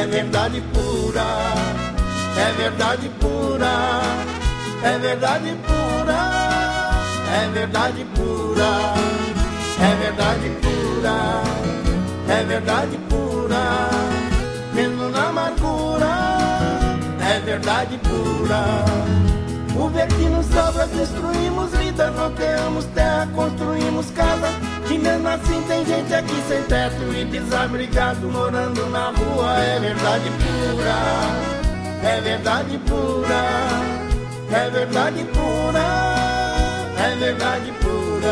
verdade pura, é verdade pura, é verdade pura, é verdade pura, é verdade pura, é verdade pura, mesmo na amargura, é verdade pura. O ver que nos sobra, destruímos vida, bloqueamos terra, construímos casa. E mesmo assim tem gente aqui sem teto e desabrigado, morando na rua. É verdade pura, é verdade pura, é verdade pura, é verdade pura.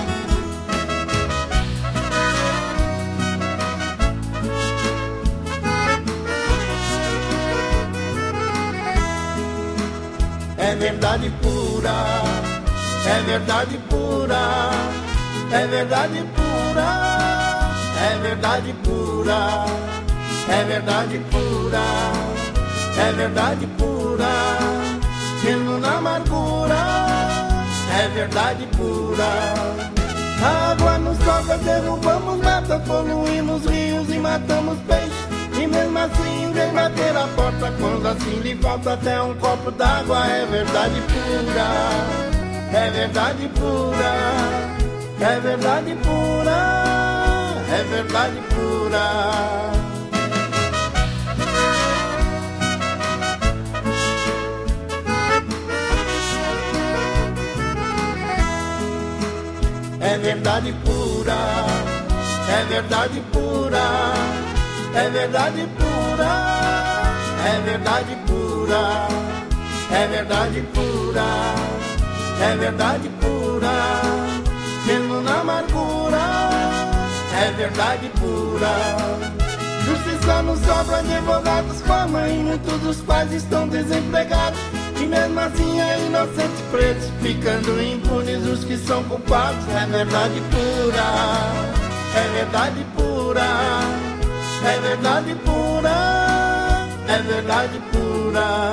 É verdade pura, é verdade pura, é verdade pura, é verdade pura, é verdade pura, é verdade pura, mesmo na amargura, é verdade pura. A água nos toca, derrubamos matas, poluímos rios e matamos peixes. E mesmo assim vem bater a porta quando assim lhe falta até um copo d'água. É verdade pura, é verdade pura, é verdade pura, é verdade pura. É verdade pura, é verdade pura, é verdade pura, é verdade pura, é verdade pura, é verdade pura, mesmo na amargura, é verdade pura. Justiça nos sobra, advogados fama e muitos dos quais estão desempregados. E mesmo assim é inocente pretos, ficando impunes os que são culpados. É verdade pura, é verdade pura, é verdade pura, é verdade pura.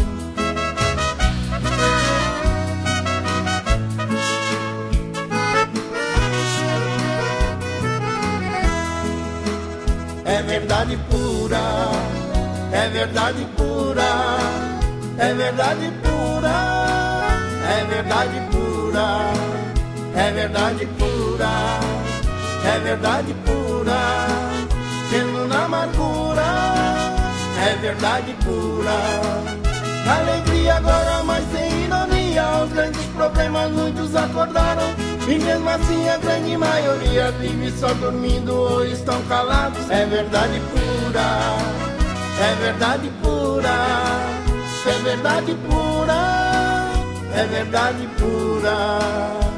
É verdade pura, é verdade pura, é verdade pura, é verdade pura, é verdade pura, é verdade pura, mesmo na amargura, é verdade pura. Alegria agora, mas sem ironia, os grandes problemas muitos acordaram. E mesmo assim a grande maioria vive só dormindo ou estão calados. É verdade pura, é verdade pura, é verdade pura, é verdade pura.